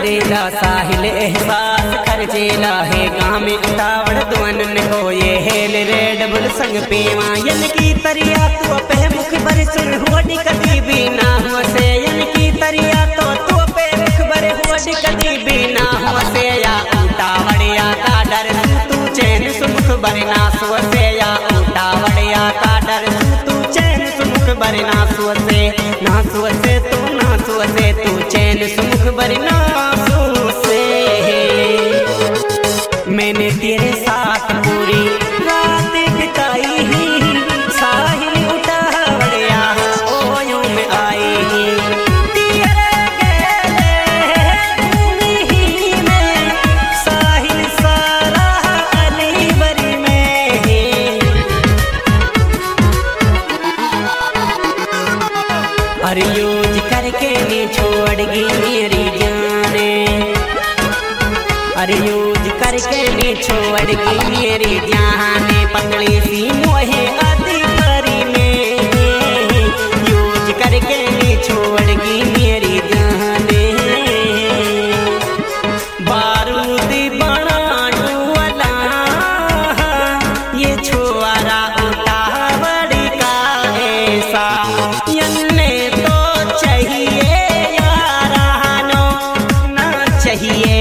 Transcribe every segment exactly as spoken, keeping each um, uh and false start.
करेला साहिल एहसास खर्चेला है गाँव में उतावड़ दुआनन को ये हेल रेड बुल संग पीवा यन की तरिया तू पे मुख भर सुन हुडी कदी भी ना हुआ से यन की तरिया तो तू पे मुख भर हुडी कदी भी ना हुआ से या उतावड़िया का डर तू चैन सुमुख भर ना सुआ से या उतावड़िया का डर तू चैन सुमुख भर ना सुआ से ना सुआ से तू ना सुआ से तू चैन सुमुख भर ना सुआ से मैंने तेरे साथ पूरी रात बिताई ही साहिल उतावड़िया ओयों में आई ही तेरे गेले भूमि ही में साहिल सारा अली बरी में ही अरे यूज करके नी छोड़ गई मेरी जाने अरे यूज करके भी छोड़ गई मेरी जाने पतली सी मोहे आदि परी में यूज करके भी छोड़ गई मेरी जाने बारूद बनाने वाला ये छोरा उतावड़ी का ऐसा यन्ने तो चाहिए यारानो ना चाहिए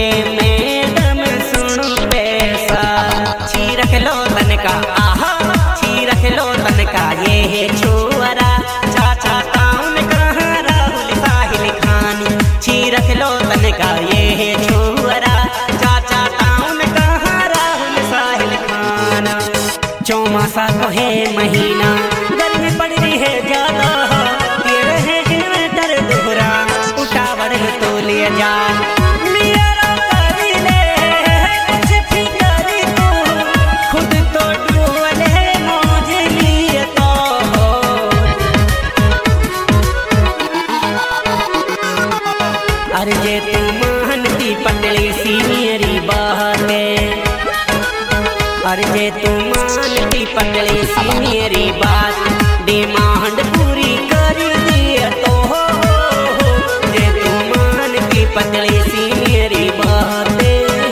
लो तनका आहा छी लो तनका ये है छोरा चाचा टाउन कहाँ राहुल साहिल खानी छी लो तनका ये है छोरा चाचा टाउन कहाँ राहुल साहिल खाना चौमासा को है महीना गर्मी पड़ रही है ज्यादा तेरे है इन्वर्टर दोहरा उठावड़ तो ले जा अरे जे तू मानती पतली सी मेरी बातें अरे जे तू मानती पतली सी मेरी बात डिमांड पूरी कर दिया तो जे तू मानती पतली सी मेरी बातें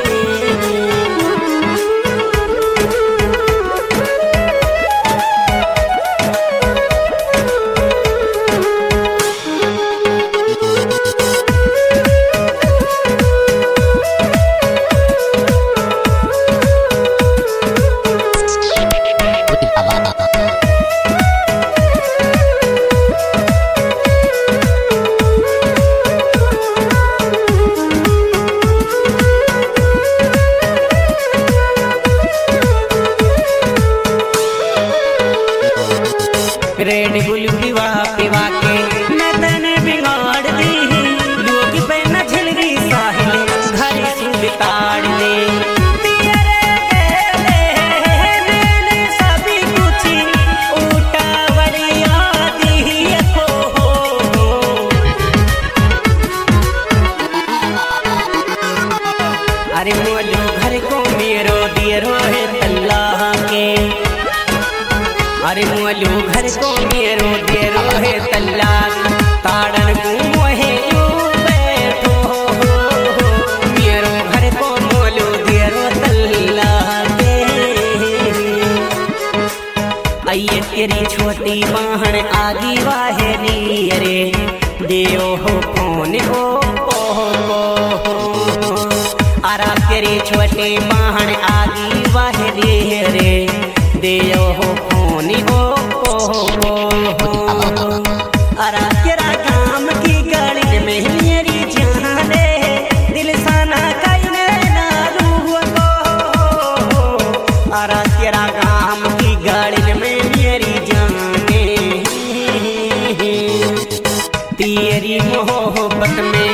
रेड बुल पिवा पिवा के मैं तने बिगाड़ दी लोग पे न झलरी साहिल घर से बिताड़ दे तेरे गेले मैंने सभी कुछ उतावड़िया दी हो अरे मोलो घर को मेरो दियरो है अल्लाह के अरे मोलू घर को मेरो देरो है तल्लाक ताड़न को मोहे यू बैठो मेरो घर को मोलू देरो तल्लाक आइए तेरी छोटी बहन आगी वाहनी अरे देओ हो कौन हो आरा तेरी छोटी बहन आगी वाहनी अरे देओ हो हो अरा तेरा काम की गाड़ी में मेरी जाने दिल साना कहने ना रूह को अरा तेरा काम की गाड़ी में मेरी जाने तेरी मोहब्बत में